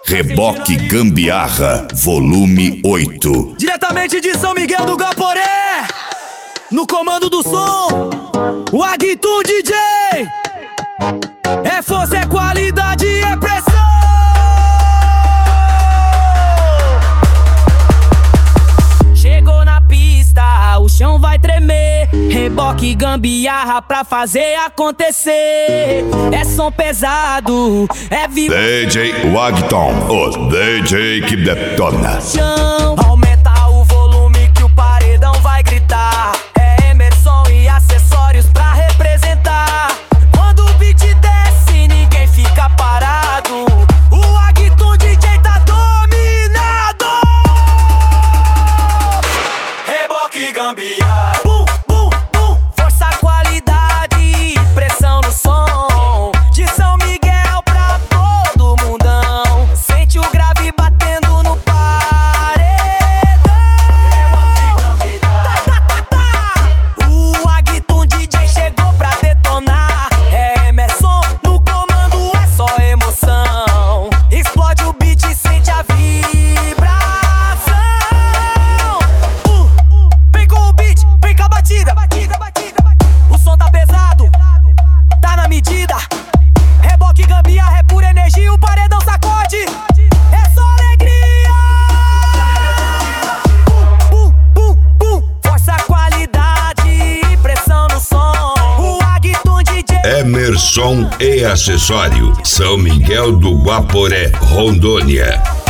Reboque Gambiarra, volume 8. Diretamente de São Miguel do Guaporé, no comando do som, o Aguitum DJ. É força, é qualidade, é pressão. Chegou na pista, o chão vai tremer. Reboque Gambiarra pra fazer acontecer. É som pesado, é vivo. DJ Wagton, o DJ que detona. Aumenta o volume que o paredão vai gritar. É Emerson e acessórios pra representar. Quando o beat desce, ninguém fica parado. O Aguitum DJ tá dominado. Reboque Gambiarra. Emerson e acessório, São Miguel do Guaporé, Rondônia.